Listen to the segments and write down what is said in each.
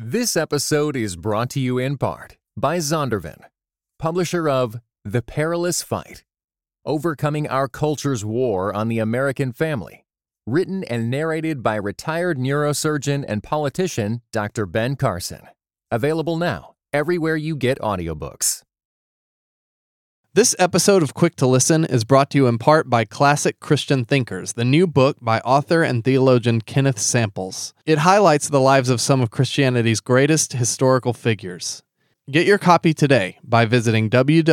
This episode is brought to you in part by Zondervan, publisher of The Perilous Fight: Overcoming Our Culture's War on the American Family, written and narrated by retired neurosurgeon and politician Dr. Ben Carson. Available now everywhere you get audiobooks. This episode of Quick to Listen is brought to you in part by Classic Christian Thinkers, the new book by author and theologian Kenneth Samples. It highlights the lives of some of Christianity's greatest historical figures. Get your copy today by visiting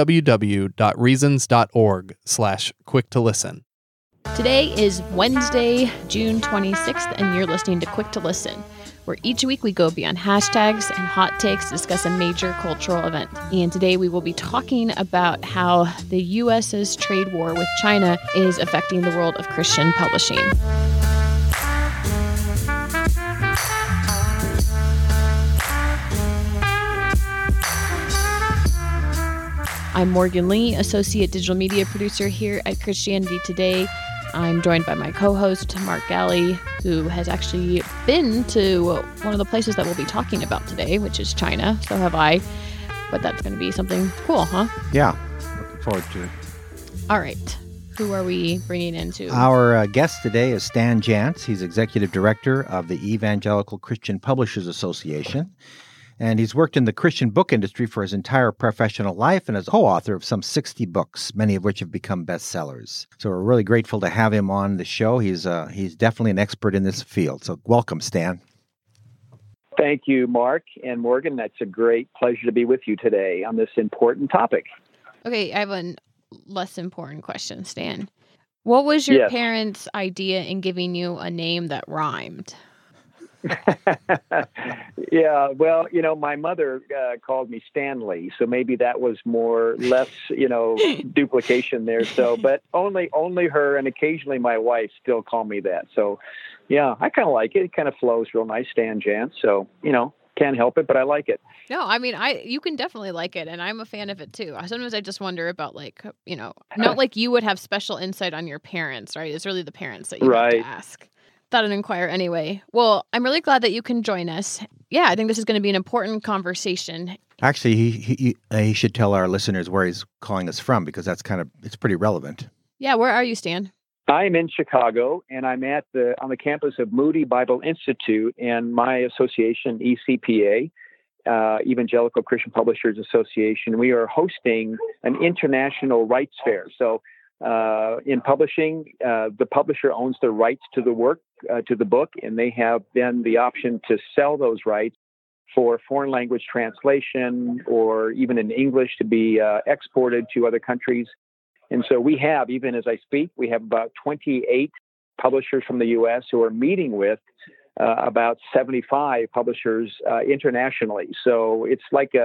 www.reasons.org/quicktolisten. Today is Wednesday, June 26th, and you're listening to Quick to Listen, where each week we go beyond hashtags and hot takes to discuss a major cultural event. And today we will be talking about how the U.S.'s trade war with China is affecting the world of Christian publishing. I'm Morgan Lee, Associate Digital Media Producer here at Christianity Today. I'm joined by my co-host, Mark Galli, who has actually been to one of the places that we'll be talking about today, which is China. So have I. But that's going to be something cool, huh? Yeah, looking forward to it. All right. Who are we bringing into? Our guest today is Stan Jantz. He's Executive Director of the Evangelical Christian Publishers Association. And he's worked in the Christian book industry for his entire professional life and is co-author of some 60 books, many of which have become bestsellers. So we're really grateful to have him on the show. He's definitely an expert in this field. So welcome, Stan. Thank you, Mark and Morgan. That's a great pleasure to be with you today on this important topic. Okay, I have a less important question, Stan. What was your parents' idea in giving you a name that rhymed? Yeah, well, my mother called me Stanley, so maybe that was less, duplication there. So, but only her and occasionally my wife still call me that. So, yeah, I kind of like it. It kind of flows real nice, Stan Jantz. So, can't help it, but I like it. No, I mean, you can definitely like it, and I'm a fan of it too. Sometimes I just wonder about not like you would have special insight on your parents, right? It's really the parents that you have to ask. Thought I'd inquire anyway. Well, I'm really glad that you can join us. Yeah, I think this is going to be an important conversation. Actually, he should tell our listeners where he's calling us from, because it's pretty relevant. Yeah, where are you, Stan? I'm in Chicago, and I'm on the campus of Moody Bible Institute, and my association, ECPA, Evangelical Christian Publishers Association. We are hosting an international rights fair. So in publishing, the publisher owns the rights to the work, to the book, and they have then the option to sell those rights for foreign language translation or even in English to be exported to other countries. And so we have, even as I speak, we have about 28 publishers from the U.S. who are meeting with about 75 publishers internationally. So it's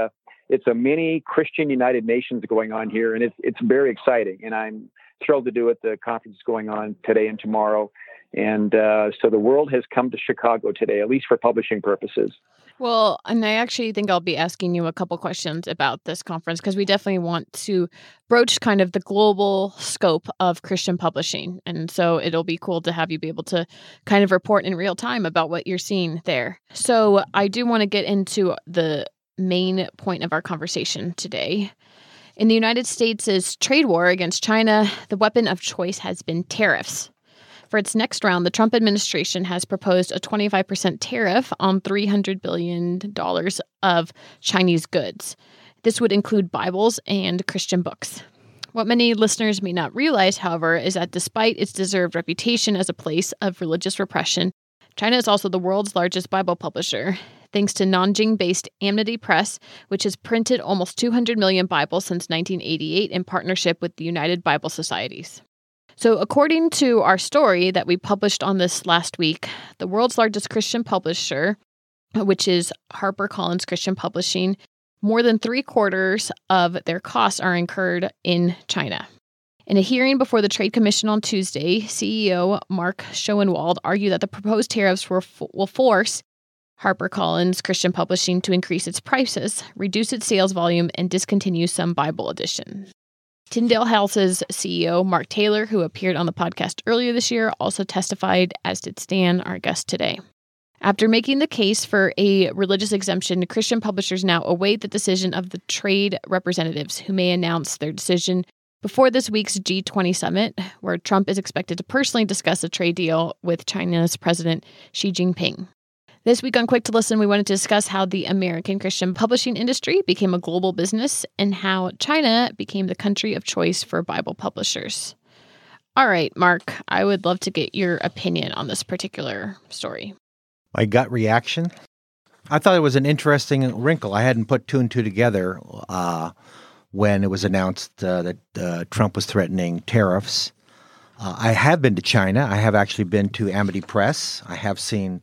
a mini Christian United Nations going on here, and it's very exciting. And I'm thrilled to do it. The conference is going on today and tomorrow. And so the world has come to Chicago today, at least for publishing purposes. Well, and I actually think I'll be asking you a couple questions about this conference, because we definitely want to broach kind of the global scope of Christian publishing. And so it'll be cool to have you be able to kind of report in real time about what you're seeing there. So I do want to get into the main point of our conversation today. In the United States' trade war against China, the weapon of choice has been tariffs. For its next round, the Trump administration has proposed a 25% tariff on $300 billion of Chinese goods. This would include Bibles and Christian books. What many listeners may not realize, however, is that despite its deserved reputation as a place of religious repression, China is also the world's largest Bible publisher, thanks to Nanjing-based Amity Press, which has printed almost 200 million Bibles since 1988 in partnership with the United Bible Societies. So according to our story that we published on this last week, the world's largest Christian publisher, which is HarperCollins Christian Publishing, more than 3/4 of their costs are incurred in China. In a hearing before the Trade Commission on Tuesday, CEO Mark Schoenwald argued that the proposed tariffs will force HarperCollins Christian Publishing to increase its prices, reduce its sales volume, and discontinue some Bible editions. Tyndale House's CEO, Mark Taylor, who appeared on the podcast earlier this year, also testified, as did Stan, our guest today. After making the case for a religious exemption, Christian publishers now await the decision of the trade representatives, who may announce their decision before this week's G20 summit, where Trump is expected to personally discuss a trade deal with China's President Xi Jinping. This week on Quick to Listen, we wanted to discuss how the American Christian publishing industry became a global business and how China became the country of choice for Bible publishers. All right, Mark, I would love to get your opinion on this particular story. My gut reaction? I thought it was an interesting wrinkle. I hadn't put two and two together when it was announced that Trump was threatening tariffs. I have been to China. I have actually been to Amity Press. I have seen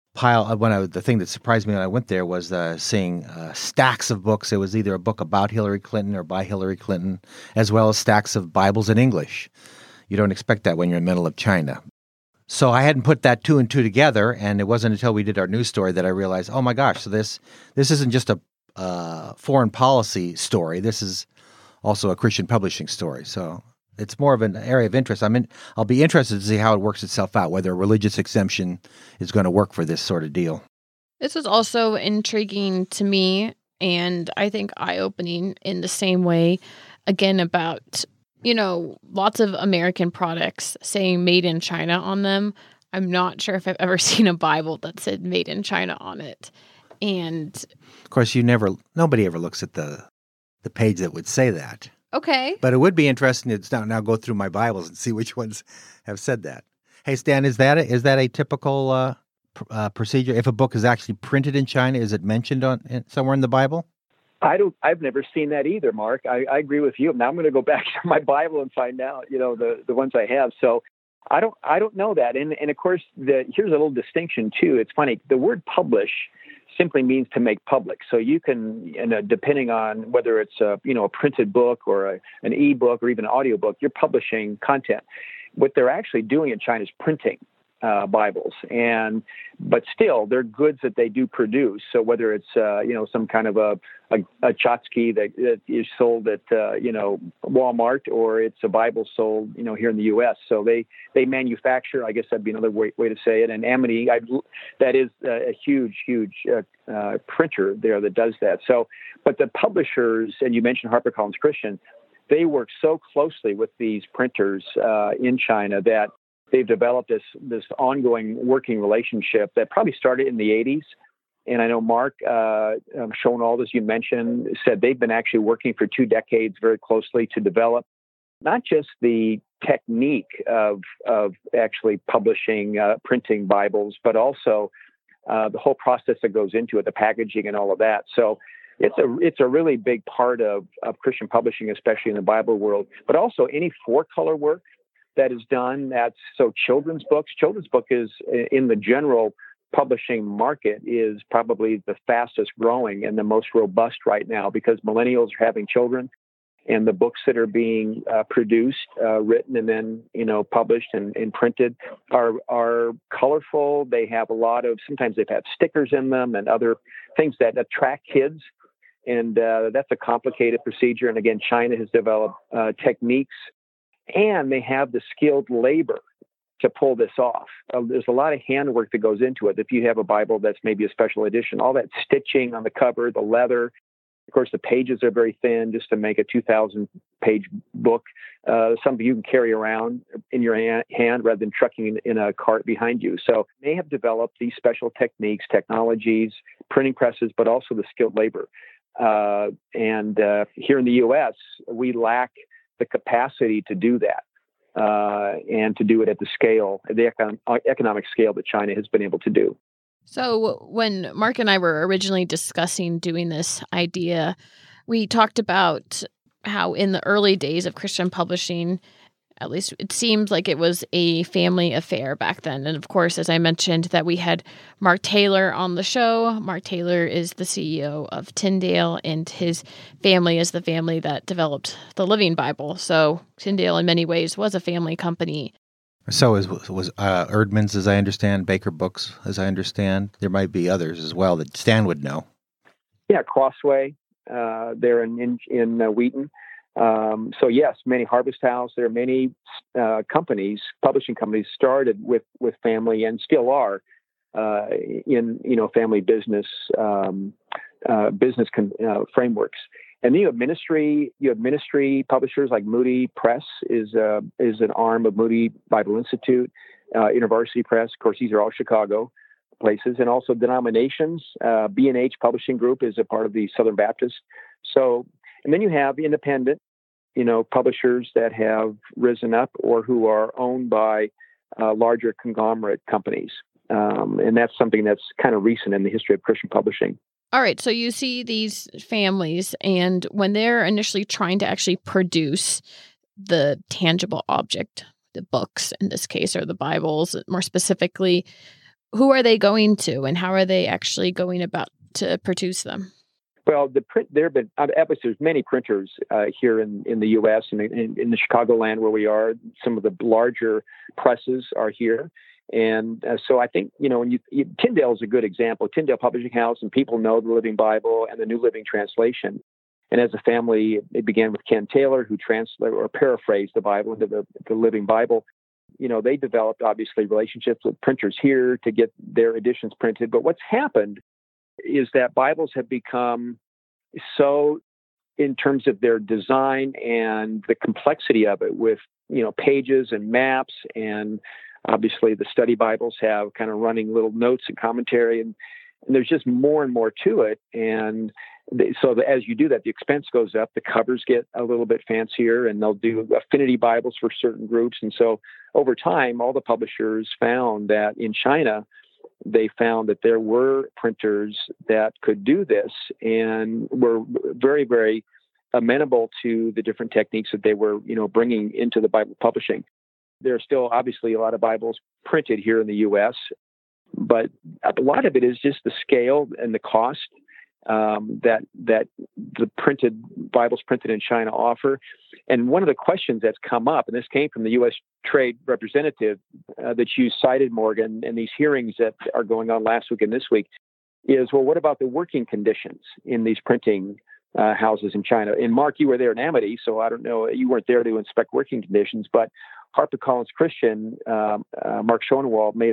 the thing that surprised me when I went there was seeing stacks of books. It was either a book about Hillary Clinton or by Hillary Clinton, as well as stacks of Bibles in English. You don't expect that when you're in the middle of China. So I hadn't put that two and two together, and it wasn't until we did our news story that I realized, oh my gosh, so this isn't just a foreign policy story. This is also a Christian publishing story. So it's more of an area of interest. I'll be interested to see how it works itself out, whether a religious exemption is going to work for this sort of deal. This is also intriguing to me, and I think eye-opening in the same way, again, about, lots of American products saying made in China on them. I'm not sure if I've ever seen a Bible that said made in China on it. And of course, nobody ever looks at the page that would say that. Okay. But it would be interesting to now go through my Bibles and see which ones have said that. Hey, Stan, is that a typical procedure? If a book is actually printed in China, is it mentioned somewhere in the Bible? I've never seen that either, Mark. I agree with you. Now I'm going to go back to my Bible and find out, the ones I have. So I don't know that. And of course, here's a little distinction too. It's funny. The word publish simply means to make public. So you can, depending on whether it's a printed book or an e-book or even an audio book, you're publishing content. What they're actually doing in China is printing Bibles, but still they're goods that they do produce. So whether it's some kind of a tchotchke that is sold at Walmart, or it's a Bible sold here in the U.S. So they manufacture. I guess that'd be another way to say it. And Amity, that is a huge printer there that does that. So, but the publishers, and you mentioned HarperCollins Christian, they work so closely with these printers in China that they've developed this ongoing working relationship that probably started in the 80s. And I know Mark Schoenwald, as you mentioned, said they've been actually working for 2 decades very closely to develop not just the technique of actually publishing, printing Bibles, but also the whole process that goes into it, the packaging and all of that. So it's a really big part of Christian publishing, especially in the Bible world, but also any 4-color work that is done. So children's books. Children's book is, in the general publishing market, is probably the fastest growing and the most robust right now, because millennials are having children, and the books that are being produced, written, and then published and printed are colorful. They have sometimes they've had stickers in them and other things that attract kids. And that's a complicated procedure. And again, China has developed techniques, and they have the skilled labor to pull this off. There's a lot of handwork that goes into it. If you have a Bible that's maybe a special edition, all that stitching on the cover, the leather, of course, the pages are very thin just to make a 2,000-page book. Something you can carry around in your hand rather than trucking in a cart behind you. So they have developed these special techniques, technologies, printing presses, but also the skilled labor. And here in the U.S., we lack the capacity to do that and to do it at the scale, the economic scale that China has been able to do. So when Mark and I were originally discussing doing this idea, we talked about how in the early days of Christian publishing, at least it seemed like it was a family affair back then. And of course, as I mentioned, that we had Mark Taylor on the show. Mark Taylor is the CEO of Tyndale, and his family is the family that developed the Living Bible. So Tyndale, in many ways, was a family company. So was Erdman's, as I understand, Baker Books, as I understand. There might be others as well that Stan would know. Yeah, Crossway, there in Wheaton. So yes, many Harvest House. There are many companies, publishing companies, started with family and still are. in family business frameworks. And then you have ministry publishers like Moody Press is an arm of Moody Bible Institute, InterVarsity Press. Of course, these are all Chicago places, and also denominations. B&H Publishing Group is a part of the Southern Baptist. So, and then you have independent, publishers that have risen up or who are owned by larger conglomerate companies. And that's something that's kind of recent in the history of Christian publishing. All right. So you see these families, and when they're initially trying to actually produce the tangible object, the books in this case, or the Bibles more specifically, who are they going to, and how are they actually going about to produce them? Well, there's many printers here in the U.S. and in the Chicagoland where we are. Some of the larger presses are here. And so I think, Tyndale is a good example. Tyndale Publishing House, and people know the Living Bible and the New Living Translation. And as a family, it began with Ken Taylor, who translated or paraphrased the Bible into the Living Bible. They developed, obviously, relationships with printers here to get their editions printed. But what's happened is that Bibles have become so, in terms of their design and the complexity of it, with, pages and maps, and obviously the study Bibles have kind of running little notes and commentary, and there's just more and more to it. And so as you do that, the expense goes up, the covers get a little bit fancier, and they'll do affinity Bibles for certain groups. And so over time, all the publishers found that in China, they found that there were printers that could do this and were very, very amenable to the different techniques that they were, bringing into the Bible publishing. There are still obviously a lot of Bibles printed here in the U.S., but a lot of it is just the scale and the cost that the printed Bibles printed in China offer. And one of the questions that's come up, and this came from the U.S. Trade Representative that you cited, Morgan, in these hearings that are going on last week and this week, is, well, what about the working conditions in these printing houses in China? And Mark, you were there in Amity, so I don't know, you weren't there to inspect working conditions, but HarperCollins Christian, Mark Schoenewald made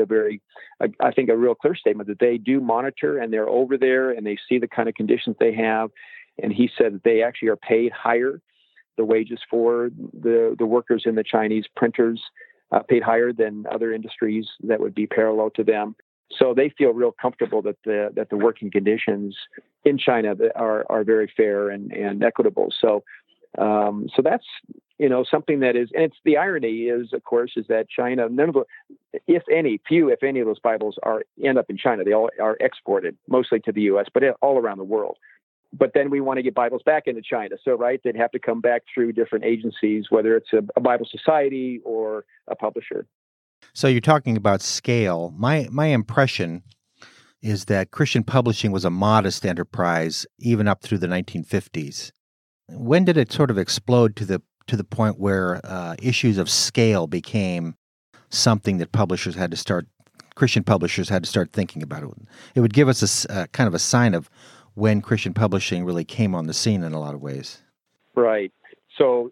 I think a real clear statement that they do monitor, and they're over there and they see the kind of conditions they have. And he said that they actually are paid higher. The wages for the workers in the Chinese printers paid higher than other industries that would be parallel to them. So they feel real comfortable that the working conditions in China are very fair and equitable. So that's something that is, and it's the irony is, of course, is that China, if any of those Bibles end up in China. They all are exported mostly to the U.S., but all around the world. But then we want to get Bibles back into China. So, right, they'd have to come back through different agencies, whether it's a Bible Society or a publisher. So you're talking about scale. My impression is that Christian publishing was a modest enterprise even up through the 1950s. When did it sort of explode to the point where issues of scale became something that Christian publishers had to start thinking about it? It would give us a kind of a sign of when Christian publishing really came on the scene in a lot of ways. Right. So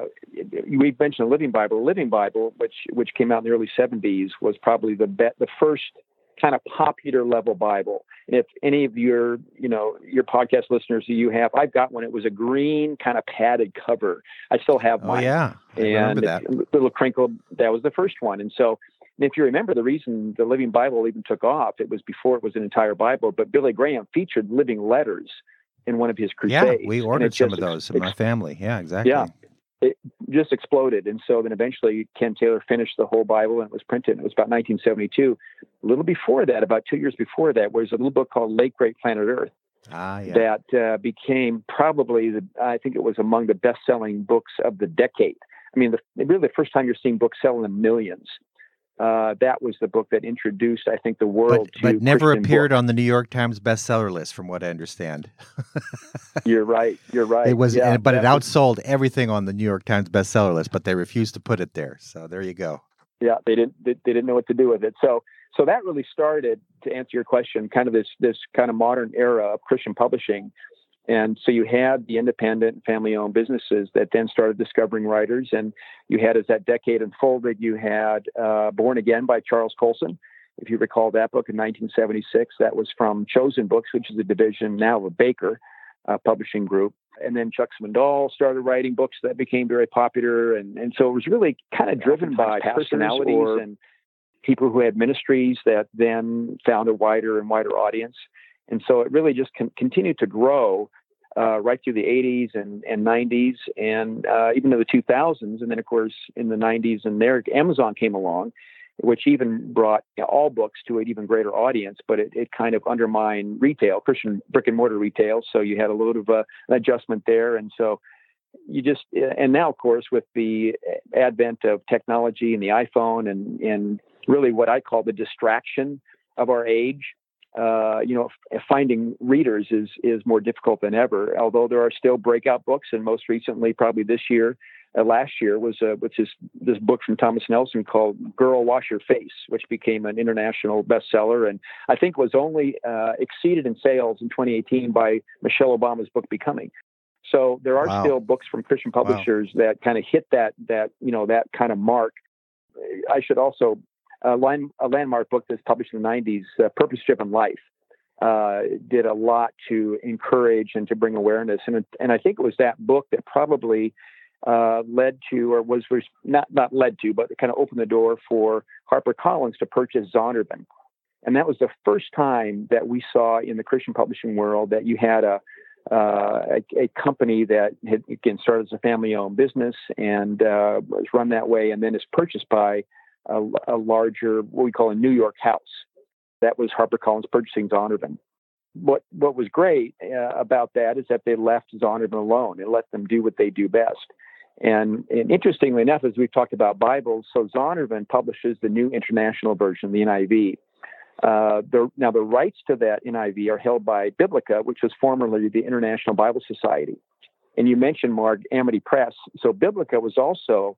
we mentioned the Living Bible. The Living Bible, which came out in the early 70s, was probably the first kind of popular level Bible. And if any of your podcast listeners I've got one. It was a green kind of padded cover. I still have mine. Oh yeah, I remember that. Little crinkled. That was the first one. And so, if you remember, the reason the Living Bible even took off, it was before it was an entire Bible. But Billy Graham featured living letters in one of his crusades. Yeah, we ordered some of those in my family. Yeah, exactly. Yeah. It just exploded. And so then eventually Ken Taylor finished the whole Bible and it was printed. It was about 1972. A little before that, about 2 years before that, was a little book called Late Great Planet Earth. That became probably, I think it was among the best-selling books of the decade. I mean, really the first time you're seeing books selling in millions. That was the book that introduced, I think, the world to but never Christian appeared books. on the New York Times bestseller list, from what I understand. You're right. It was, yeah, but it outsold everything on the New York Times bestseller list. But they refused to put it there. So there you go. Yeah, they didn't know what to do with it. So that really started, to answer your question, kind of this kind of modern era of Christian publishing. And so you had the independent family-owned businesses that then started discovering writers. And you had, as that decade unfolded, you had Born Again by Charles Colson. if you recall that book in 1976. That was from Chosen Books, which is a division now of Baker Publishing Group. And then Chuck Swindoll started writing books that became very popular. And so it was really kind of driven by personalities and people who had ministries that then found a wider and wider audience. And so it really just continued to grow right through the 80s and 90s and even to the 2000s. And then, of course, in the 90s and there, Amazon came along, which even brought all books to an even greater audience, but it kind of undermined retail, Christian brick and mortar retail. So you had a little bit of an adjustment there. And so and now, of course, with the advent of technology and the iPhone and really what I call the distraction of our age, finding readers is more difficult than ever, although there are still breakout books. And most recently, probably last year was this book from Thomas Nelson called Girl, Wash Your Face, which became an international bestseller. And I think was only exceeded in sales in 2018 by Michelle Obama's book Becoming. So there are still books from Christian publishers that kind of hit that kind of mark. I should also, a landmark book that's published in the 90s, Purpose Driven Life, did a lot to encourage and to bring awareness. And I think it was that book that probably led to, or was not led to, but it kind of opened the door for HarperCollins to purchase Zondervan. And that was the first time that we saw in the Christian publishing world that you had a company that had, again, started as a family-owned business and was run that way, and then is purchased by a larger, what we call a New York house. That was HarperCollins purchasing Zondervan. What was great about that is that they left Zondervan alone and let them do what they do best. And interestingly enough, as we've talked about Bibles, so Zondervan publishes the New International Version, the NIV. Now, the rights to that NIV are held by Biblica, which was formerly the International Bible Society. And you mentioned, Mark, Amity Press. So Biblica was also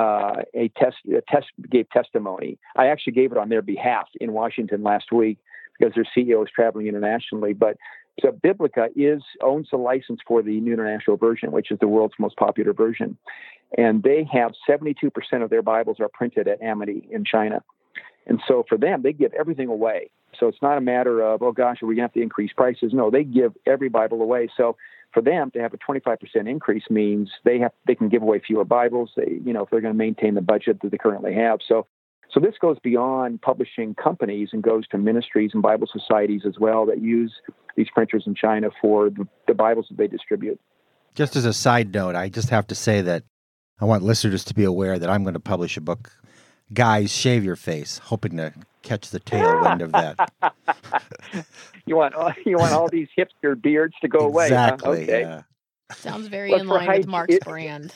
gave testimony. I actually gave it on their behalf in Washington last week because their CEO is traveling internationally. But so Biblica owns the license for the New International Version, which is the world's most popular version. And they have 72% of their Bibles are printed at Amity in China. And so for them, they give everything away. So it's not a matter of, oh gosh, are we going to have to increase prices? No, they give every Bible away. So for them to have a 25% increase means they can give away fewer Bibles. If they're going to maintain the budget that they currently have. So this goes beyond publishing companies and goes to ministries and Bible societies as well that use these printers in China for the Bibles that they distribute. Just as a side note, I just have to say that I want listeners to be aware that I'm going to publish a book, Guys, Shave Your Face, hoping to catch the tailwind of that. You want all these hipster beards to go away? Exactly. Huh? Okay. Yeah. Sounds very in line with Mark's brand.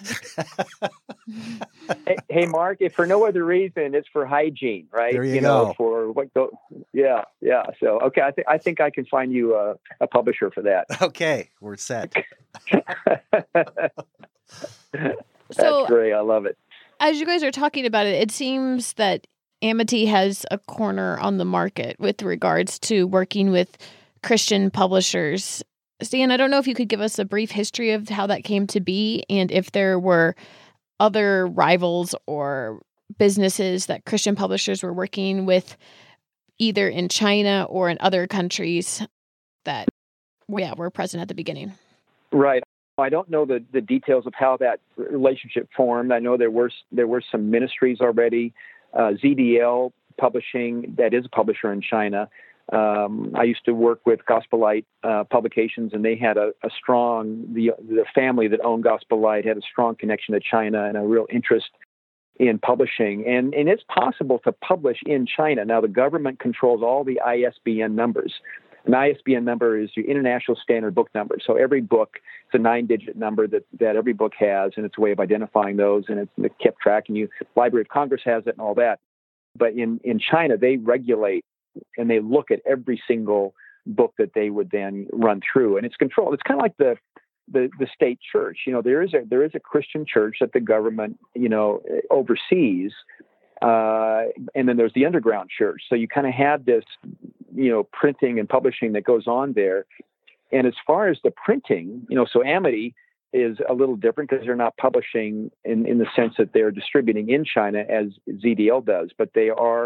Hey, Mark, if for no other reason, it's for hygiene, right? There you go. Yeah. So, okay, I think I can find you a publisher for that. Okay, we're set. That's great. I love it. As you guys are talking about it, it seems that Amity has a corner on the market with regards to working with Christian publishers. Stan, I don't know if you could give us a brief history of how that came to be and if there were other rivals or businesses that Christian publishers were working with either in China or in other countries that were present at the beginning. Right. I don't know the details of how that relationship formed. I know there were some ministries already. ZDL Publishing, that is a publisher in China. I used to work with Gospel Light Publications, and they had a strong, the family that owned Gospel Light had a strong connection to China and a real interest in publishing. And it's possible to publish in China. Now, the government controls all the ISBN numbers. An ISBN number is your International Standard Book Number. So every book, it's a 9-digit number that every book has, and it's a way of identifying those, and it's kept tracking you. Library of Congress has it and all that. But in China, they regulate and they look at every single book that they would then run through, and it's controlled. It's kind of like the state church. There is a Christian church that the government oversees, and then there's the underground church. So you kind of have this printing and publishing that goes on there. And as far as the printing, so Amity is a little different because they're not publishing in the sense that they're distributing in China as ZDL does, but they are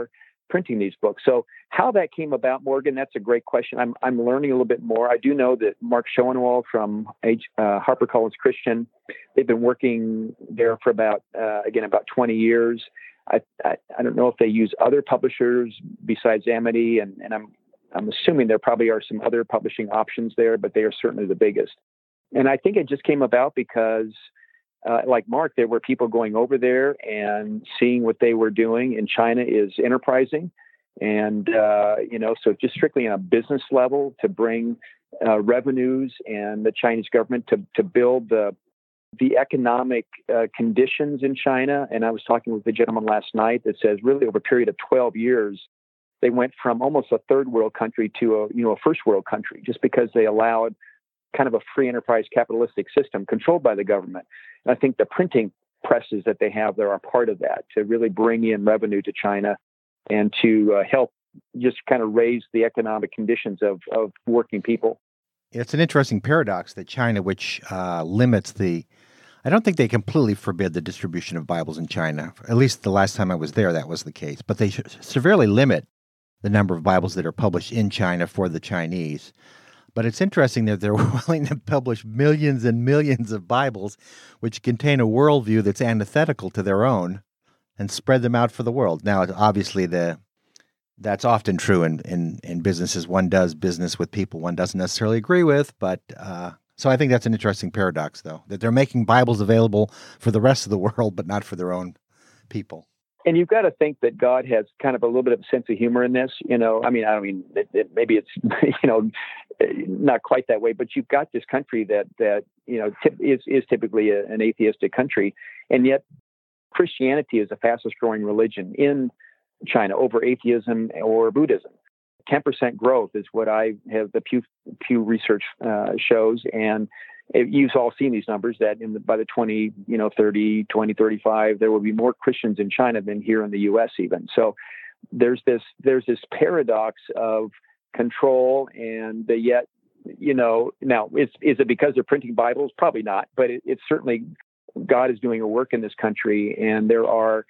printing these books. So how that came about, Morgan, that's a great question. I'm learning a little bit more. I do know that Mark Schoenwald from HarperCollins Christian, they've been working there for about 20 years. I don't know if they use other publishers besides Amity, and I'm assuming there probably are some other publishing options there, but they are certainly the biggest. And I think it just came about because, like Mark, there were people going over there and seeing what they were doing in China is enterprising. And, so just strictly on a business level to bring revenues and the Chinese government to build the economic conditions in China. And I was talking with a gentleman last night that says really over a period of 12 years, they went from almost a third world country to a first world country just because they allowed kind of a free enterprise capitalistic system controlled by the government. And I think the printing presses that they have there are part of that to really bring in revenue to China and to help just kind of raise the economic conditions of working people. It's an interesting paradox that China, which limits I don't think they completely forbid the distribution of Bibles in China. At least the last time I was there, that was the case. But they severely limit the number of Bibles that are published in China for the Chinese. But it's interesting that they're willing to publish millions and millions of Bibles, which contain a worldview that's antithetical to their own, and spread them out for the world. Now, obviously, that's often true in businesses. One does business with people one doesn't necessarily agree with, but so I think that's an interesting paradox, though, that they're making Bibles available for the rest of the world, but not for their own people. And you've got to think that God has kind of a little bit of a sense of humor in this. Maybe it's, not quite that way, but you've got this country that is typically an atheistic country. And yet Christianity is the fastest growing religion in China over atheism or Buddhism. 10% growth is what I have, the Pew Research shows. And you've all seen these numbers that by the 2035, there will be more Christians in China than here in the U.S. even. So there's this paradox of control, and yet, now is it because they're printing Bibles? Probably not, but it's certainly God is doing a work in this country, and there's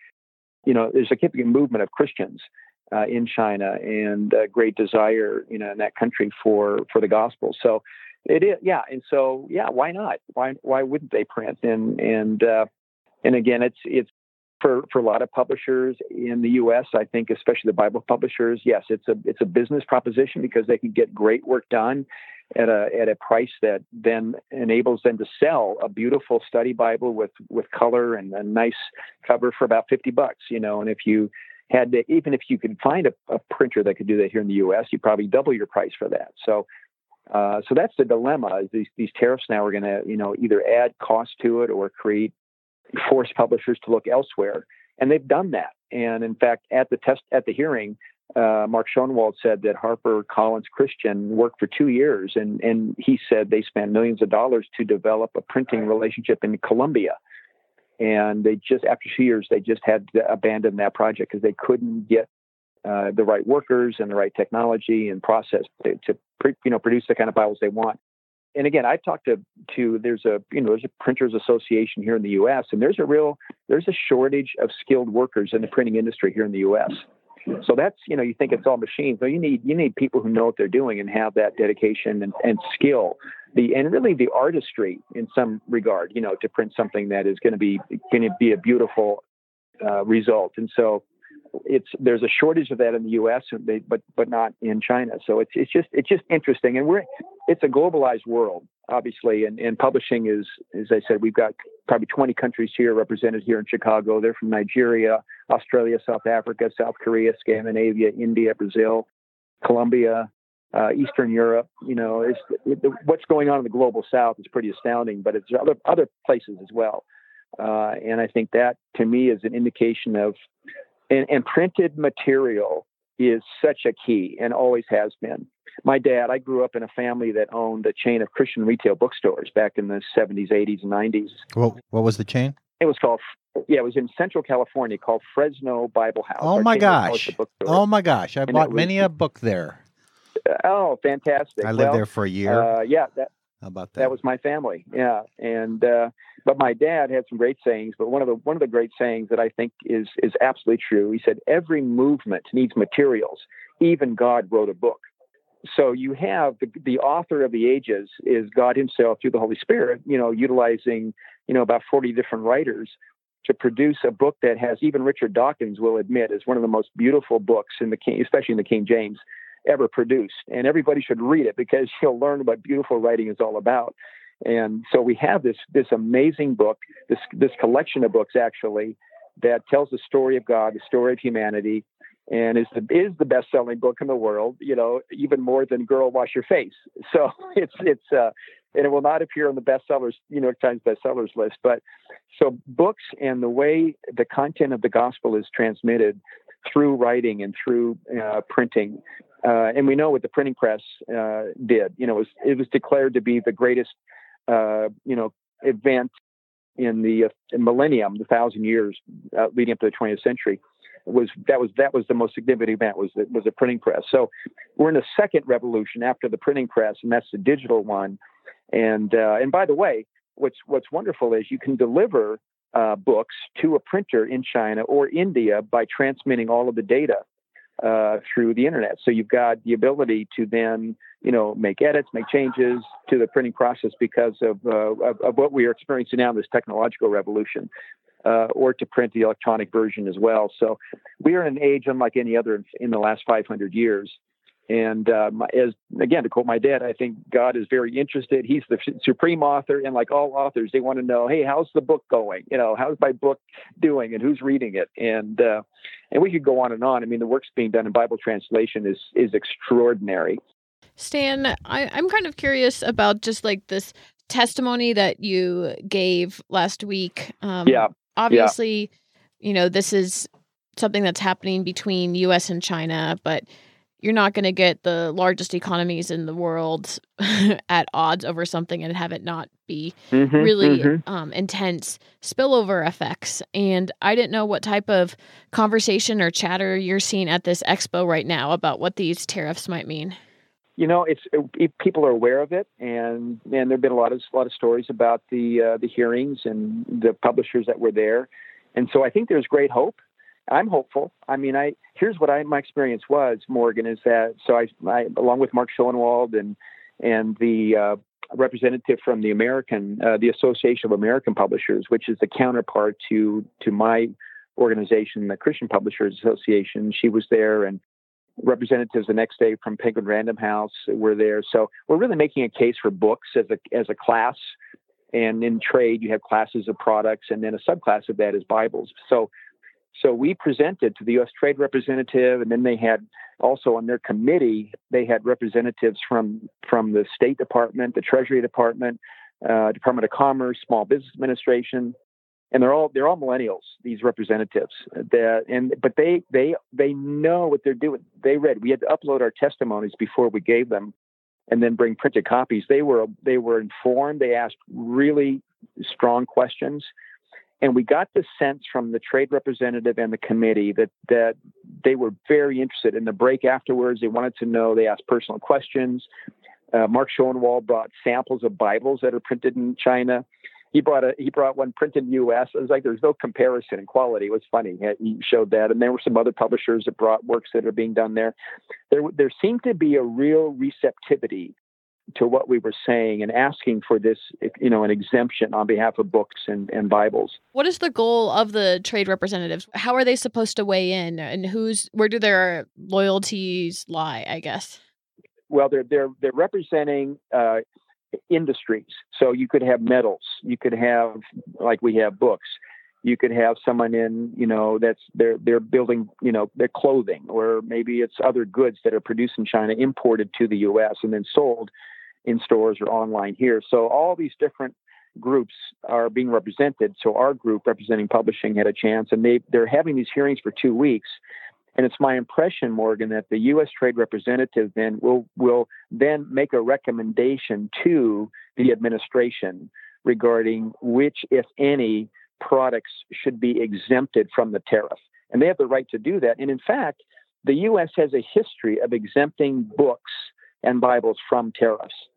a significant movement of Christians in China, and a great desire, in that country for the gospel. So it is, yeah. And so, yeah, why not? Why wouldn't they print? And again, it's for a lot of publishers in the U.S., I think, especially the Bible publishers. Yes, it's a business proposition because they can get great work done at a price that then enables them to sell a beautiful study Bible with color and a nice cover for about $50. And if you had to, even if you could find a printer that could do that here in the U.S., you probably double your price for that. So that's the dilemma. These tariffs now are going to, either add cost to it or force publishers to look elsewhere. And they've done that. And in fact, at the hearing, Mark Schoenwald said that HarperCollins Christian worked for 2 years. And he said they spent millions of dollars to develop a printing relationship in Colombia. And after 2 years, they just had to abandon that project because they couldn't get the right workers and the right technology and process to produce the kind of Bibles they want. And again, I've talked to there's a printers association here in the U.S. and there's a shortage of skilled workers in the printing industry here in the U.S. So that's, you think it's all machines. No, you need people who know what they're doing and have that dedication and skill, and really the artistry in some regard, to print something that is going to be a beautiful result. And so there's a shortage of that in the U.S., but not in China. So it's just interesting, and it's a globalized world, obviously, and publishing is, as I said, we've got probably 20 countries here represented here in Chicago. They're from Nigeria, Australia, South Africa, South Korea, Scandinavia, India, Brazil, Colombia, Eastern Europe. What's going on in the global South is pretty astounding, but it's other places as well. And I think that, to me, is an indication of. And printed material is such a key and always has been. My dad, I grew up in a family that owned a chain of Christian retail bookstores back in the 70s, 80s, and 90s. Well, what was the chain? It was in Central California, called Fresno Bible House. Oh, my gosh. I bought many a book there. Oh, fantastic. I lived there for a year. How about that? That was my family. Yeah. And, but my dad had some great sayings, but one of the great sayings that I think is absolutely true. He said, every movement needs materials. Even God wrote a book. So you have the author of the ages is God himself through the Holy Spirit, utilizing, about 40 different writers to produce a book that has, even Richard Dawkins will admit, is one of the most beautiful books especially in the King James, ever produced. And everybody should read it because you'll learn what beautiful writing is all about. And so we have this amazing book, this collection of books actually, that tells the story of God, the story of humanity, and is the best-selling book in the world, even more than Girl, Wash Your Face. So it's and it will not appear on the bestsellers, New York Times bestsellers list. But so books and the way the content of the gospel is transmitted through writing and through printing. And we know what the printing press did. It was declared to be the greatest, event in the millennium, the 1,000 years leading up to the 20th century. That was the most significant event was the printing press. So we're in the second revolution after the printing press, and that's the digital one. And by the way, what's wonderful is you can deliver books to a printer in China or India by transmitting all of the data through the internet. So you've got the ability to then, make edits, make changes to the printing process because of what we are experiencing now, this technological revolution, or to print the electronic version as well. So we are in an age unlike any other in the last 500 years. And to quote my dad, I think God is very interested. He's the supreme author. And like all authors, they want to know, hey, how's the book going? How's my book doing and who's reading it? And we could go on and on. I mean, the work's being done in Bible translation is extraordinary. Stan, I'm kind of curious about just like this testimony that you gave last week. Obviously, this is something that's happening between U.S. and China, but you're not going to get the largest economies in the world at odds over something and have it not be really intense spillover effects. And I didn't know what type of conversation or chatter you're seeing at this expo right now about what these tariffs might mean. People are aware of it, and there've been a lot of stories about the hearings and the publishers that were there, and so I think there's great hope. I'm hopeful. I mean, here's what my experience was, Morgan, is that I along with Mark Schoenwald and the representative from the Association of American Publishers, which is the counterpart to my organization, the Christian Publishers Association. She was there, and representatives the next day from Penguin Random House were there. So we're really making a case for books as a class. And in trade, you have classes of products, and then a subclass of that is Bibles. So we presented to the U.S. Trade Representative, and then they had also on their committee, they had representatives from the State Department, the Treasury Department, Department of Commerce, Small Business Administration, and they're all millennials. These representatives, but they know what they're doing. They read. We had to upload our testimonies before we gave them, and then bring printed copies. They were informed. They asked really strong questions. And we got the sense from the trade representative and the committee that they were very interested. In the break afterwards, they wanted to know. They asked personal questions. Mark Schoenwald brought samples of Bibles that are printed in China. He brought one printed in the U.S. It was like there's no comparison in quality. It was funny. He showed that. And there were some other publishers that brought works that are being done there. There seemed to be a real receptivity to what we were saying and asking for this, an exemption on behalf of books and Bibles. What is the goal of the trade representatives? How are they supposed to weigh in, and where do their loyalties lie, I guess? Well, they're representing industries. So you could have metals, you could have, like we have books, you could have someone in, they're building, their clothing, or maybe it's other goods that are produced in China, imported to the U.S. and then sold in stores or online here. So all these different groups are being represented. So our group representing publishing had a chance, and they're having these hearings for 2 weeks. And it's my impression, Morgan, that the U.S. Trade Representative then will then make a recommendation to the administration regarding which, if any, products should be exempted from the tariff. And they have the right to do that. And in fact, the U.S. has a history of exempting books and Bibles from tariffs.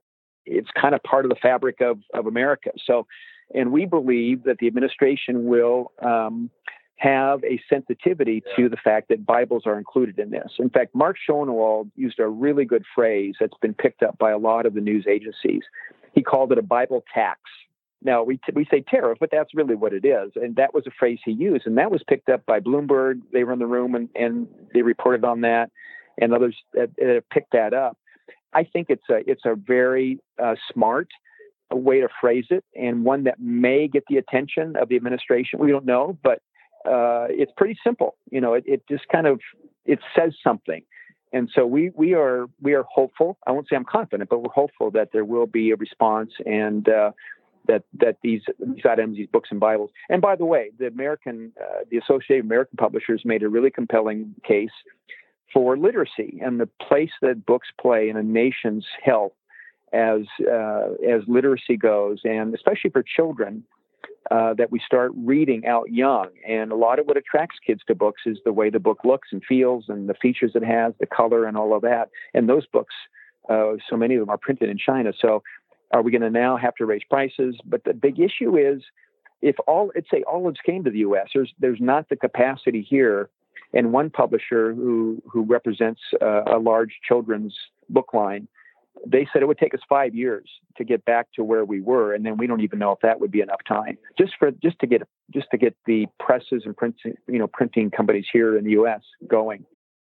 it's kind of part of the fabric of America. So, and we believe that the administration will have a sensitivity to the fact that Bibles are included in this. In fact, Mark Schoenewald used a really good phrase that's been picked up by a lot of the news agencies. He called it a Bible tax. Now, we say tariff, but that's really what it is. And that was a phrase he used. And that was picked up by Bloomberg. They were in the room and they reported on that, and others picked that up. I think it's a very smart way to phrase it, and one that may get the attention of the administration. We don't know, but it's pretty simple. It just kind of, it says something. And so we are hopeful. I won't say I'm confident, but we're hopeful that there will be a response, and that these items, these books and Bibles. And by the way, the Associated American Publishers made a really compelling case for literacy and the place that books play in a nation's health as literacy goes, and especially for children, that we start reading out young. And a lot of what attracts kids to books is the way the book looks and feels and the features it has, the color and all of that. And those books, so many of them are printed in China. So are we going to now have to raise prices? But the big issue is, if let's say olives came to the U.S., there's not the capacity here. And one publisher who represents a large children's book line, they said it would take us 5 years to get back to where we were, and then we don't even know if that would be enough time just to get the presses and printing companies here in the U.S. going.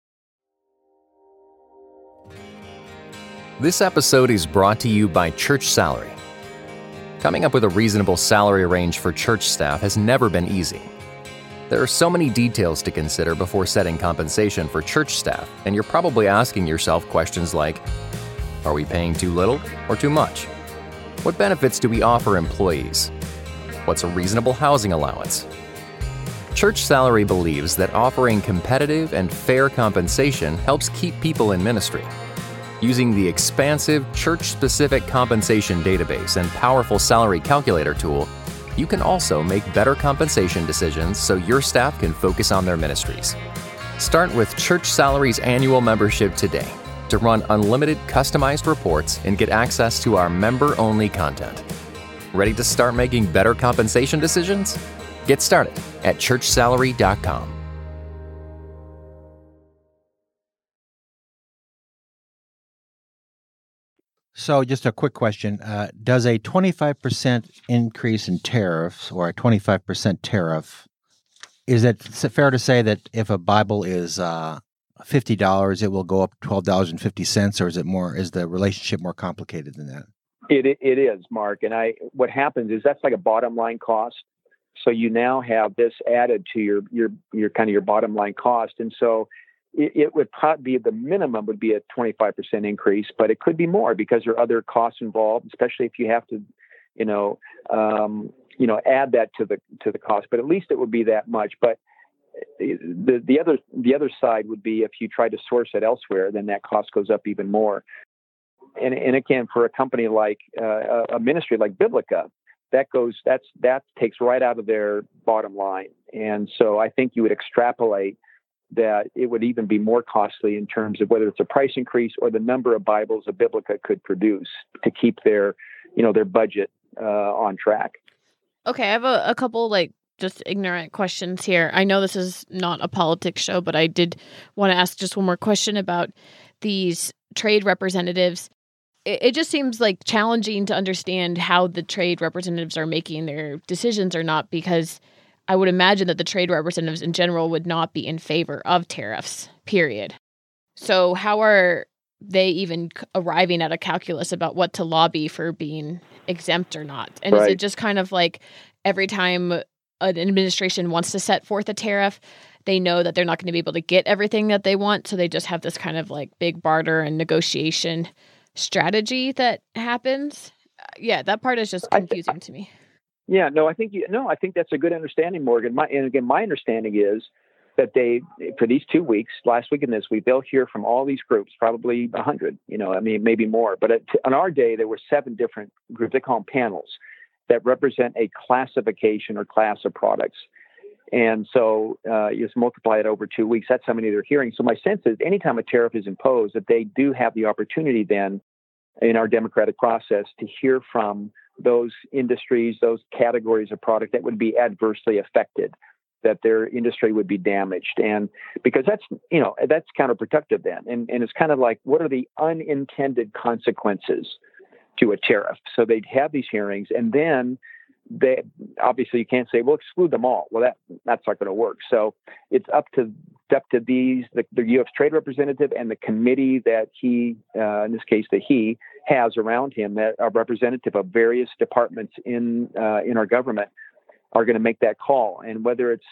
This episode is brought to you by Church Salary. Coming up with a reasonable salary range for church staff has never been easy. There are so many details to consider before setting compensation for church staff, and you're probably asking yourself questions like, are we paying too little or too much? What benefits do we offer employees? What's a reasonable housing allowance? Church Salary believes that offering competitive and fair compensation helps keep people in ministry. Using the expansive church-specific compensation database and powerful salary calculator tool, you can also make better compensation decisions so your staff can focus on their ministries. Start with Church Salary's annual membership today to run unlimited customized reports and get access to our member-only content. Ready to start making better compensation decisions? Get started at churchsalary.com. So just a quick question. Does a 25% increase in tariffs or a 25% tariff, is it fair to say that if a Bible is $50, it will go up $12.50, or is the relationship more complicated than that? It is, Mark. And what happens is that's like a bottom line cost. So you now have this added to your kind of your bottom line cost. And so it would probably be, the minimum would be a 25% increase, but it could be more because there are other costs involved, especially if you have to, add that to the cost. But at least it would be that much. But the other side would be if you try to source it elsewhere, then that cost goes up even more. And again, for a company like a ministry like Biblica, that takes right out of their bottom line. And so I think you would extrapolate that it would even be more costly in terms of whether it's a price increase or the number of Bibles a Biblica could produce to keep their budget on track. Okay, I have a couple just ignorant questions here. I know this is not a politics show, but I did want to ask just one more question about these trade representatives. It just seems challenging to understand how the trade representatives are making their decisions or not, because I would imagine that the trade representatives in general would not be in favor of tariffs, period. So how are they even arriving at a calculus about what to lobby for being exempt or not? And Is it just kind of every time an administration wants to set forth a tariff, they know that they're not going to be able to get everything that they want, so they just have this kind of big barter and negotiation strategy that happens? That part is just confusing to me. Yeah, no, I think that's a good understanding, Morgan. My understanding is that for these 2 weeks, last week and this week, they'll hear from all these groups, probably 100, maybe more. But on our day, there were 7 different groups. They call them panels that represent a classification or class of products. And so you just multiply it over 2 weeks. That's how many they're hearing. So my sense is anytime a tariff is imposed, that they do have the opportunity then in our democratic process to hear from those industries, those categories of product that would be adversely affected, that their industry would be damaged. And because that's counterproductive then. And it's kind of like, what are the unintended consequences to a tariff? So they'd have these hearings, and then obviously you can't say, well, exclude them all. Well, that's not going to work. So it's up to the U.S. Trade Representative and the committee that he has around him, that are representative of various departments in our government, are going to make that call. And whether it's,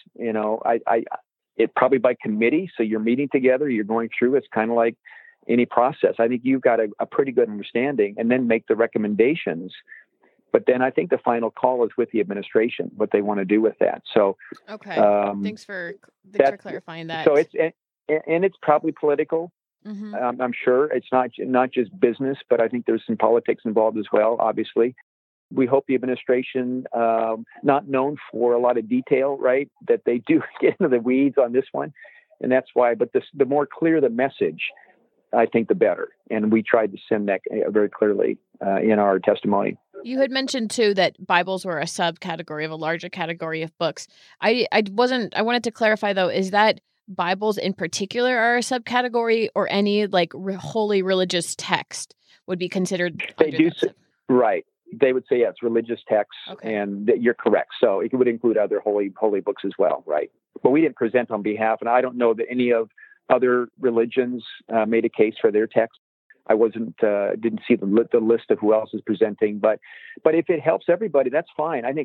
it probably by committee. So you're meeting together, you're going through, it's kind of like any process. I think you've got a pretty good understanding, and then make the recommendations. But then I think the final call is with the administration, what they want to do with that. So, okay. Thanks for clarifying that. So it's probably political. Mm-hmm. I'm sure it's not just business, but I think there's some politics involved as well. Obviously, we hope the administration, not known for a lot of detail, right, that they do get into the weeds on this one, and that's why. But the more clear the message, I think the better. And we tried to send that very clearly in our testimony. You had mentioned too that Bibles were a subcategory of a larger category of books. I wanted to clarify though, is that Bibles in particular are a subcategory, or any like holy religious text would be considered? They do, right? They would say yes, religious texts, okay. And you're correct. So it would include other holy books as well, right? But we didn't present on behalf, and I don't know that any of other religions made a case for their text. I didn't see the list of who else is presenting, but if it helps everybody, that's fine. I think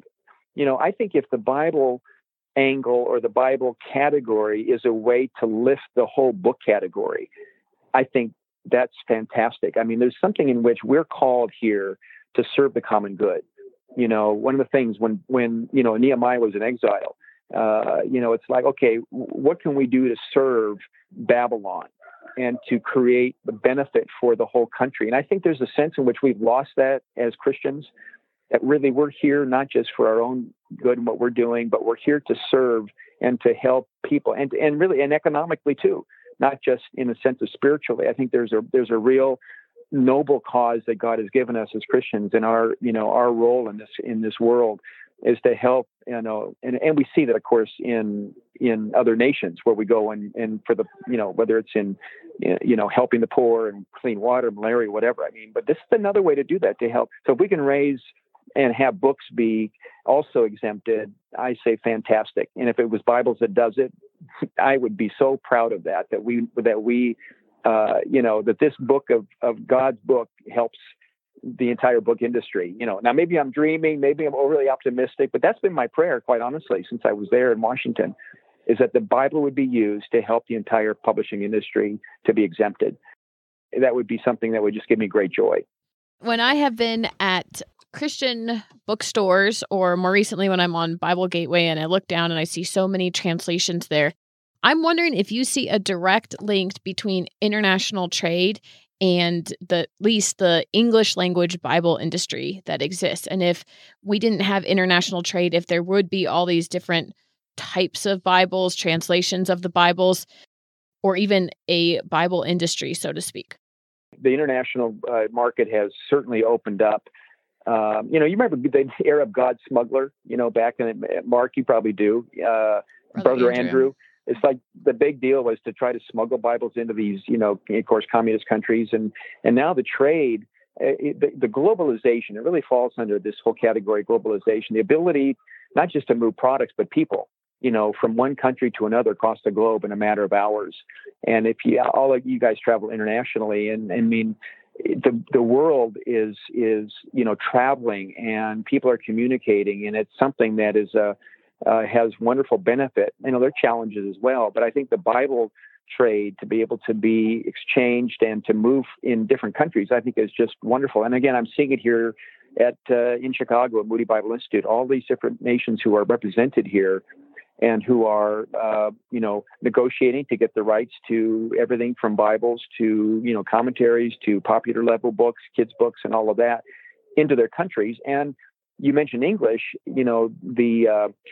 if the Bible angle or the Bible category is a way to lift the whole book category, I think that's fantastic. I mean, there's something in which we're called here to serve the common good. One of the things when Nehemiah was in exile, it's like, okay, what can we do to serve Babylon and to create the benefit for the whole country? And I think there's a sense in which we've lost that as Christians, that really we're here not just for our own good and what we're doing, but we're here to serve and to help people, and really, and economically too, not just in a sense of spiritually. I think there's a real noble cause that God has given us as Christians, and our role in this world is to help, and we see that, of course, in other nations where we go and for the, whether it's in, helping the poor and clean water, malaria, whatever. I mean, but this is another way to do that, to help. So if we can raise and have books be also exempted, I say fantastic. And if it was Bibles that does it, I would be so proud of that this book of God's book helps the entire book industry. Now maybe I'm dreaming, maybe I'm overly optimistic, but that's been my prayer, quite honestly, since I was there in Washington, is that the Bible would be used to help the entire publishing industry to be exempted. That would be something that would just give me great joy. When I have been at Christian bookstores, or more recently when I'm on Bible Gateway and I look down and I see so many translations there, I'm wondering if you see a direct link between international trade and at least the English language Bible industry that exists. And if we didn't have international trade, if there would be all these different types of Bibles, translations of the Bibles, or even a Bible industry, so to speak. The international market has certainly opened up. You remember the Arab God smuggler, back in Mark, you probably do, Brother Andrew. It's like the big deal was to try to smuggle Bibles into these, of course, communist countries. And now the trade, the globalization, it really falls under this whole category, globalization, the ability not just to move products, but people, from one country to another across the globe in a matter of hours. And if all of you guys travel internationally, and I mean, the world is traveling, and people are communicating, and it's something that is has wonderful benefit. There are challenges as well, but I think the Bible trade, to be able to be exchanged and to move in different countries, I think is just wonderful. And again, I'm seeing it here in Chicago at Moody Bible Institute, all these different nations who are represented here and who are, negotiating to get the rights to everything from Bibles to, commentaries to popular level books, kids books, and all of that into their countries. And you mentioned English,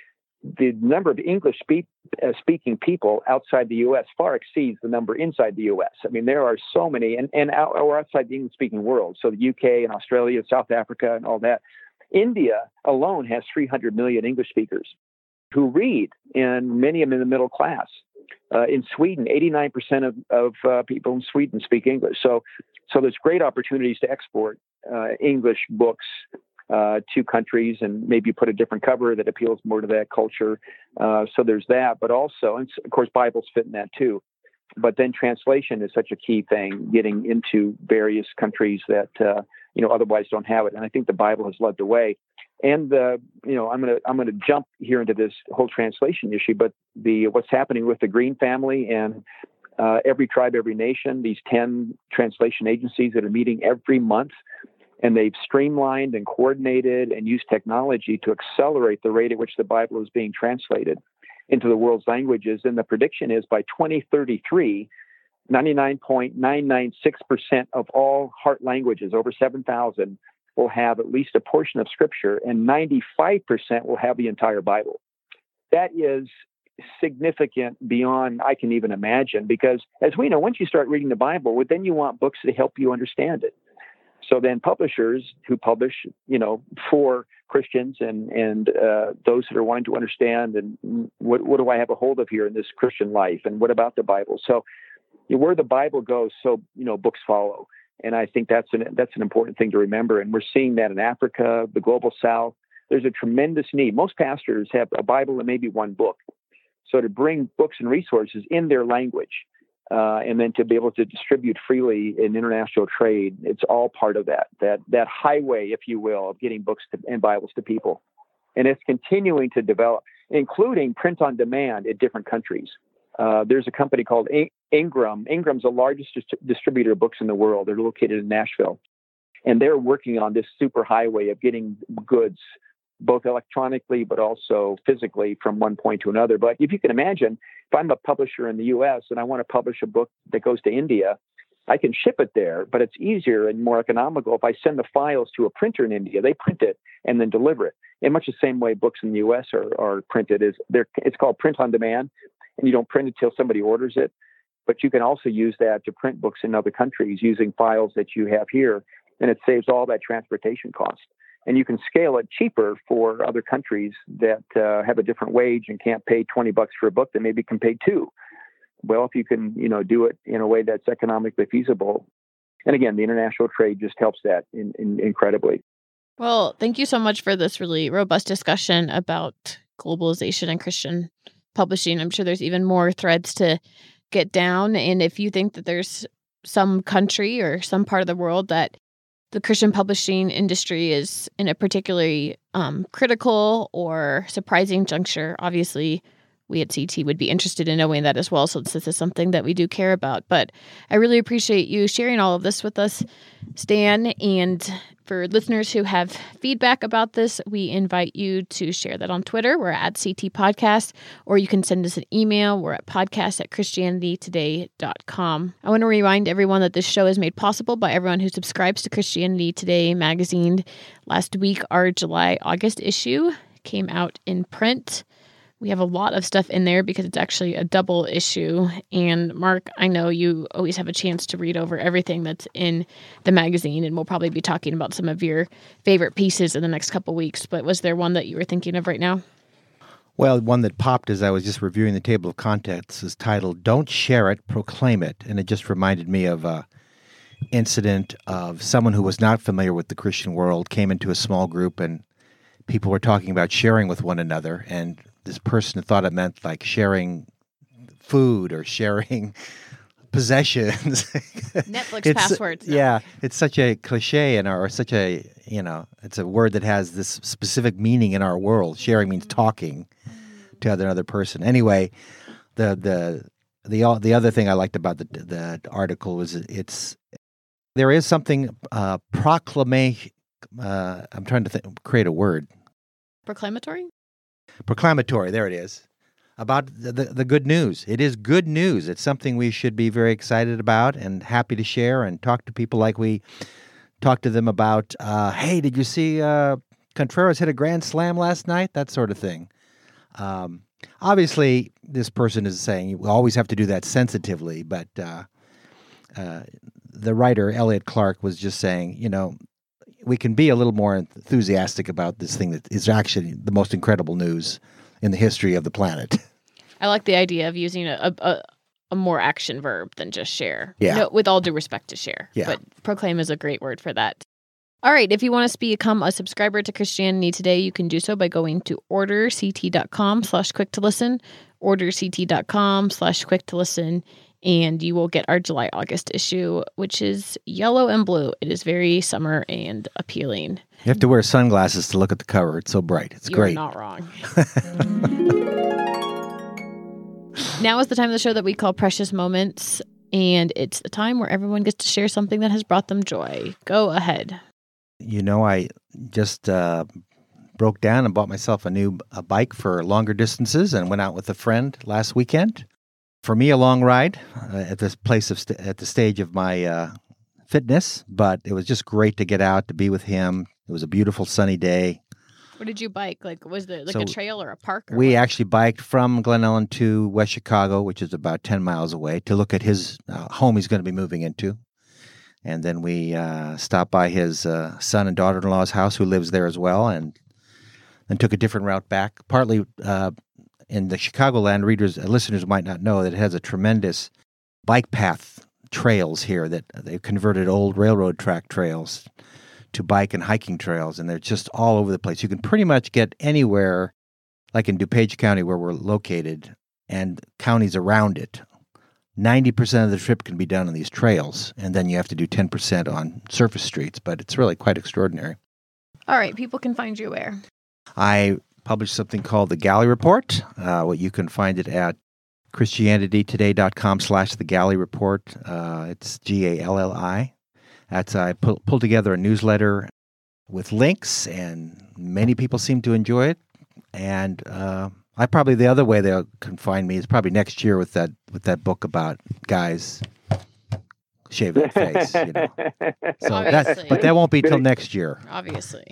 the number of English speaking people outside the U.S. far exceeds the number inside the U.S. I mean, there are so many, or outside the English-speaking world. So the U.K. and Australia, South Africa, and all that. India alone has 300 million English speakers who read, and many of them in the middle class. In Sweden, 89% of people in Sweden speak English. So there's great opportunities to export English books to countries and maybe put a different cover that appeals more to that culture. So there's that, but also, and of course, Bibles fit in that too. But then translation is such a key thing, getting into various countries that otherwise don't have it. And I think the Bible has led the way. And I'm gonna jump here into this whole translation issue, but what's happening with the Green family and Every Tribe, Every Nation, these 10 translation agencies that are meeting every month, and they've streamlined and coordinated and used technology to accelerate the rate at which the Bible is being translated into the world's languages. And the prediction is by 2033, 99.996% of all heart languages, over 7,000, will have at least a portion of Scripture, and 95% will have the entire Bible. That is significant beyond I can even imagine, because as we know, once you start reading the Bible, then you want books to help you understand it. So then publishers who publish, for Christians and those that are wanting to understand, and what do I have a hold of here in this Christian life, and what about the Bible? So where the Bible goes, books follow. And I think that's an important thing to remember. And we're seeing that in Africa, the global South. There's a tremendous need. Most pastors have a Bible and maybe one book. So to bring books and resources in their language, and then to be able to distribute freely in international trade, it's all part of that highway, if you will, of getting books and Bibles to people. And it's continuing to develop, including print on demand in different countries. There's a company called Ingram. Ingram's the largest distributor of books in the world. They're located in Nashville. And they're working on this super highway of getting goods, both electronically but also physically, from one point to another. But if you can imagine, if I'm a publisher in the U.S. and I want to publish a book that goes to India, I can ship it there, but it's easier and more economical if I send the files to a printer in India. They print it and then deliver it. In much the same way books in the U.S. are printed. It's called print on demand, and you don't print it till somebody orders it. But you can also use that to print books in other countries using files that you have here, and it saves all that transportation cost. And you can scale it cheaper for other countries that have a different wage and can't pay $20 for a book that maybe can pay $2. Well, if you can, do it in a way that's economically feasible. And again, the international trade just helps that incredibly. Well, thank you so much for this really robust discussion about globalization and Christian publishing. I'm sure there's even more threads to get down. And if you think that there's some country or some part of the world that the Christian publishing industry is in a particularly critical or surprising juncture, obviously we at CT would be interested in knowing that as well, since this is something that we do care about. But I really appreciate you sharing all of this with us, Stan. And for listeners who have feedback about this, we invite you to share that on Twitter. We're at CT Podcast, or you can send us an email. We're at podcast@christianitytoday.com. I want to remind everyone that this show is made possible by everyone who subscribes to Christianity Today magazine. Last week, our July-August issue came out in print. We have a lot of stuff in there because it's actually a double issue. And Mark, I know you always have a chance to read over everything that's in the magazine, and we'll probably be talking about some of your favorite pieces in the next couple weeks. But was there one that you were thinking of right now? Well, one that popped as I was just reviewing the table of contents is titled, "Don't Share It, Proclaim It." And it just reminded me of an incident of someone who was not familiar with the Christian world, came into a small group, and people were talking about sharing with one another. And this person thought it meant like sharing food or sharing possessions. Netflix passwords. No. Yeah, it's such a cliche or such a, it's a word that has this specific meaning in our world. Sharing means talking to another person. Anyway, the other thing I liked about the article was there is something proclamation. I'm trying to create a word. Proclamatory? Proclamatory, there it is, about the good news. It is good news. It's something we should be very excited about and happy to share and talk to people like we talk to them about, hey, did you see Contreras hit a grand slam last night? That sort of thing. Obviously, this person is saying you always have to do that sensitively, but the writer, Elliot Clark, was just saying, we can be a little more enthusiastic about this thing that is actually the most incredible news in the history of the planet. I like the idea of using a more action verb than just share. Yeah. No, with all due respect to share. Yeah. But proclaim is a great word for that. All right. If you want to become a subscriber to Christianity Today, you can do so by going to orderct.com/quick-to-listen, orderct.com/quick-to-listen, and you will get our July-August issue, which is yellow and blue. It is very summer and appealing. You have to wear sunglasses to look at the cover. It's so bright. It's great. You're not wrong. Now is the time of the show that we call Precious Moments, and it's the time where everyone gets to share something that has brought them joy. Go ahead. I just broke down and bought myself a bike for longer distances and went out with a friend last weekend. For me, a long ride at this place at the stage of my fitness, but it was just great to get out to be with him. It was a beautiful sunny day. What did you bike? Was there a trail or a park? Or we what? actually biked from Glen Ellen to West Chicago, which is about 10 miles away, to look at his home he's going to be moving into. And then we stopped by his son and daughter-in-law's house, who lives there as well, and then took a different route back. Partly in the Chicagoland, listeners might not know that it has a tremendous bike path trails here that they've converted old railroad track trails to bike and hiking trails, and they're just all over the place. You can pretty much get anywhere, like in DuPage County where we're located, and counties around it. 90% of the trip can be done on these trails, and then you have to do 10% on surface streets, but it's really quite extraordinary. All right, people can find you where? I published something called the Galley Report. You can find it at ChristianityToday.com/the Galley Report. It's GALLI. I pulled together a newsletter with links, and many people seem to enjoy it. And the other way they can find me is probably next year with that book about guys shaving their face. So but that won't be till next year. Obviously.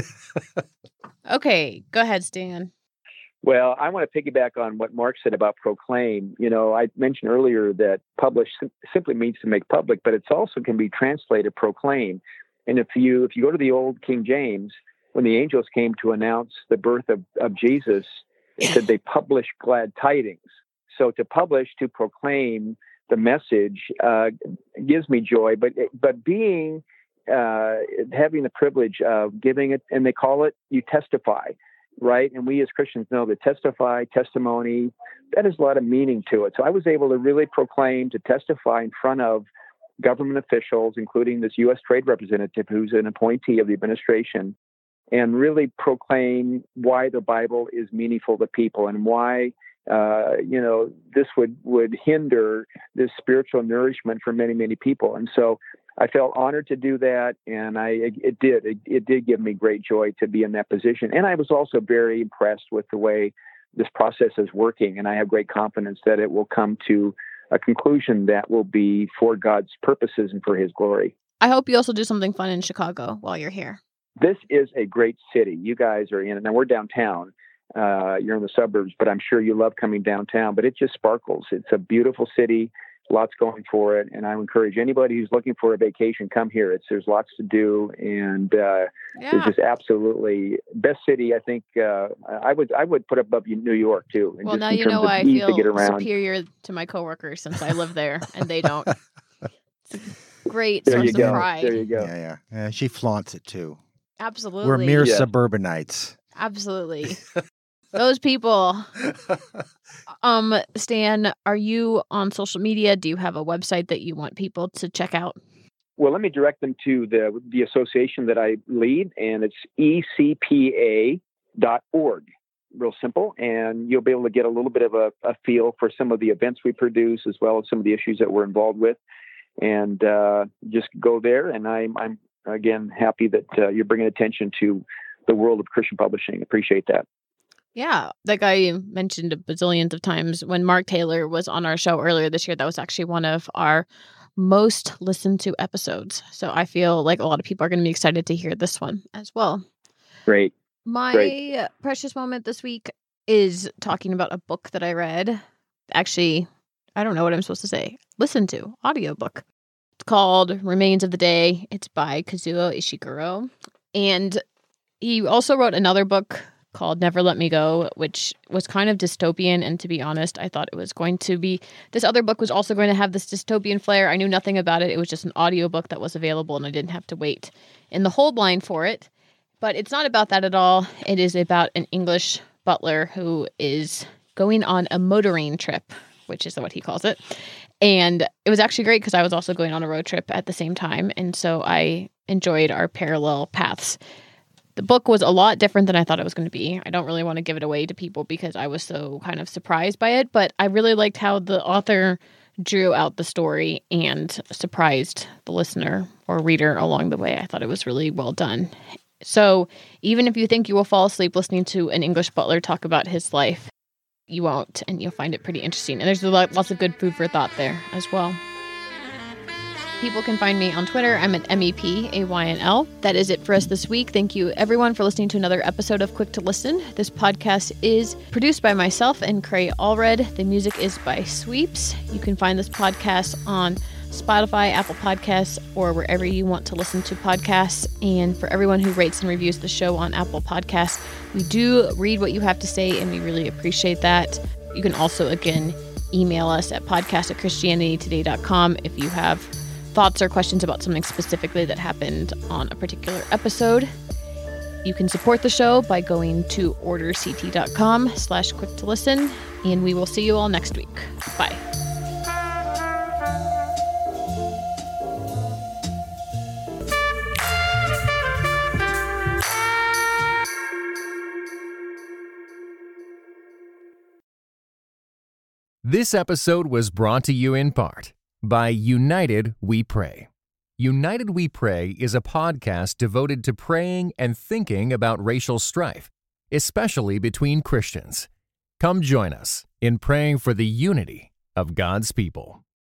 Okay, go ahead, Stan. Well, I want to piggyback on what Mark said about proclaim. I mentioned earlier that publish simply means to make public, but it also can be translated proclaim. And if you go to the old King James, when the angels came to announce the birth of Jesus, it said they published glad tidings. So to publish, to proclaim the message gives me joy. But being having the privilege of giving it, and they call it, you testify. Right. And we as Christians know that testimony, that has a lot of meaning to it. So I was able to really proclaim, to testify in front of government officials, including this U.S. trade representative who's an appointee of the administration, and really proclaim why the Bible is meaningful to people and why, this would hinder this spiritual nourishment for many, many people. And so I felt honored to do that, and it did give me great joy to be in that position. And I was also very impressed with the way this process is working, and I have great confidence that it will come to a conclusion that will be for God's purposes and for His glory. I hope you also do something fun in Chicago while you're here. This is a great city. You guys are in it. Now, we're downtown. You're in the suburbs, but I'm sure you love coming downtown. But it just sparkles. It's a beautiful city. Lots going for it, and I encourage anybody who's looking for a vacation, come here. There's lots to do, and it's just absolutely best city. I think I would put above New York too. Well, now you know why I feel superior to my coworkers since I live there and they don't. It's a great source of pride. There you go. Yeah. She flaunts it too. Absolutely. We're mere suburbanites. Absolutely. Those people. Stan, are you on social media? Do you have a website that you want people to check out? Well, let me direct them to the association that I lead, and it's ecpa.org. Real simple, and you'll be able to get a little bit of a feel for some of the events we produce, as well as some of the issues that we're involved with. And just go there, and I'm again happy that you're bringing attention to the world of Christian publishing. Appreciate that. Yeah, like I mentioned a bazillions of times, when Mark Taylor was on our show earlier this year, that was actually one of our most listened to episodes. So I feel like a lot of people are going to be excited to hear this one as well. Great. My precious moment this week is talking about a book that I read. Actually, I don't know what I'm supposed to say. Listen to, audiobook. It's called Remains of the Day. It's by Kazuo Ishiguro. And he also wrote another book called Never Let Me Go, which was kind of dystopian. And to be honest, I thought it was going to be... This other book was also going to have this dystopian flair. I knew nothing about it. It was just an audiobook that was available, and I didn't have to wait in the hold line for it. But it's not about that at all. It is about an English butler who is going on a motoring trip, which is what he calls it. And it was actually great because I was also going on a road trip at the same time. And so I enjoyed our parallel paths. The book was a lot different than I thought it was going to be. I don't really want to give it away to people because I was so kind of surprised by it. But I really liked how the author drew out the story and surprised the listener or reader along the way. I thought it was really well done. So even if you think you will fall asleep listening to an English butler talk about his life, you won't, and you'll find it pretty interesting. And there's lots of good food for thought there as well. People can find me on Twitter. I'm at MEPAYNL. That is it for us this week. Thank you, everyone, for listening to another episode of Quick to Listen. This podcast is produced by myself and Cray Allred. The music is by Sweeps. You can find this podcast on Spotify, Apple Podcasts, or wherever you want to listen to podcasts. And for everyone who rates and reviews the show on Apple Podcasts, we do read what you have to say, and we really appreciate that. You can also, again, email us at podcast@christianitytoday.com if you have thoughts or questions about something specifically that happened on a particular episode. You can support the show by going to orderct.com/quick-to-listen, and we will see you all next week. Bye. This episode was brought to you in part by United We Pray. United We Pray is a podcast devoted to praying and thinking about racial strife, especially between Christians. Come join us in praying for the unity of God's people.